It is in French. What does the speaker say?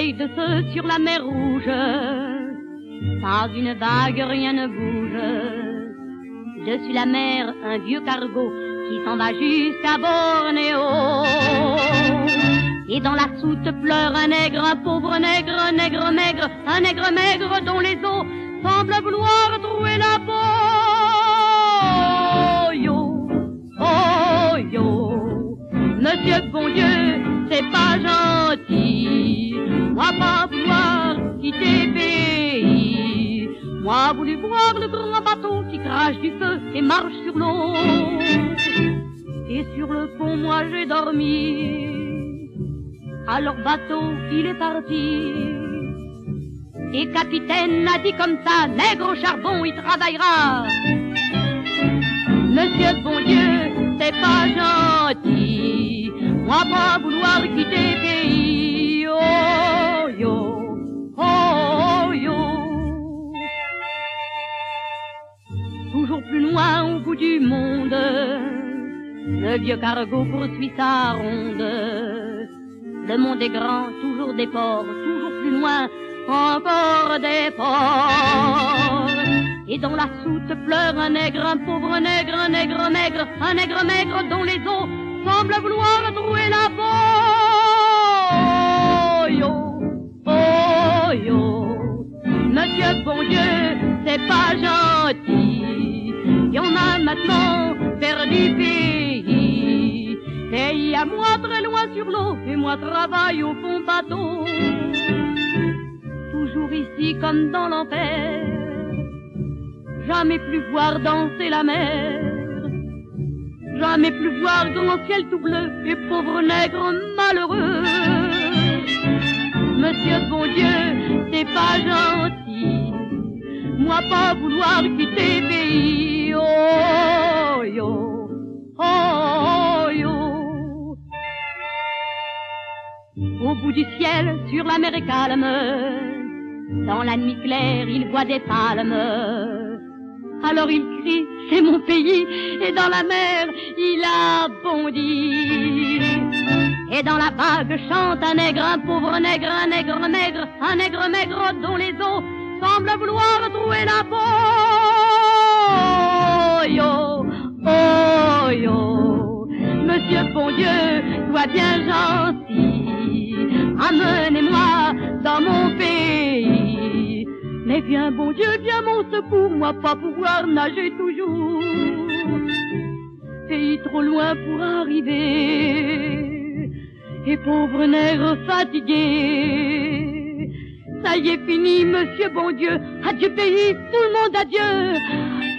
soleil de ceux sur la mer rouge. Pas une vague, rien ne bouge. Dessus la mer, un vieux cargo qui s'en va jusqu'à Bornéo. Et dans la soute pleure un nègre, un pauvre nègre, un nègre maigre, un nègre maigre dont les os semblent vouloir trouer la peau. Oh yo, oh yo, monsieur bon Dieu, c'est pas gentil. Moi pas vouloir quitter pays. Moi voulu voir le grand bateau qui crache du feu et marche sur l'eau. Et sur le pont moi j'ai dormi. Alors bateau il est parti. Et capitaine a dit comme ça, nègre au charbon il travaillera. Monsieur bon Dieu, c'est pas gentil. Moi pas vouloir quitter pays. Oh yo, oh yo. Toujours plus loin au bout du monde, le vieux cargo poursuit sa ronde. Le monde est grand, toujours des ports, toujours plus loin, encore des ports. Et dans la soute pleure un nègre, un pauvre nègre, un nègre maigre, un nègre maigre dont les os semblent vouloir trouer la peau. Oh yo, oh yo, monsieur bon Dieu, c'est pas gentil. Y en a maintenant perdu pays. Pays à moi très loin sur l'eau, et moi travaille au fond bateau. Toujours ici comme dans l'enfer, jamais plus voir danser la mer. Jamais plus voir grand ciel tout bleu et pauvre nègre malheureux. Monsieur bon Dieu, c'est pas gentil. Moi pas vouloir quitter pays. Oh yo, oh yo. Au bout du ciel, sur la mer est calme. Dans la nuit claire, il voit des palmes. Alors il crie, c'est mon pays, et dans la mer, il a bondi. Et dans la vague chante un nègre, un pauvre nègre, un nègre maigre, un nègre maigre dont les os semblent vouloir trouver la peau. Oh yo, oh yo, monsieur bon Dieu, sois bien gentil, amenez-moi dans mon pays. Mais viens bon Dieu, viens mon secours, moi pas pouvoir nager toujours. Pays trop loin pour arriver, et pauvre nègre fatigué. Ça y est fini, monsieur bon Dieu, adieu pays, tout le monde adieu.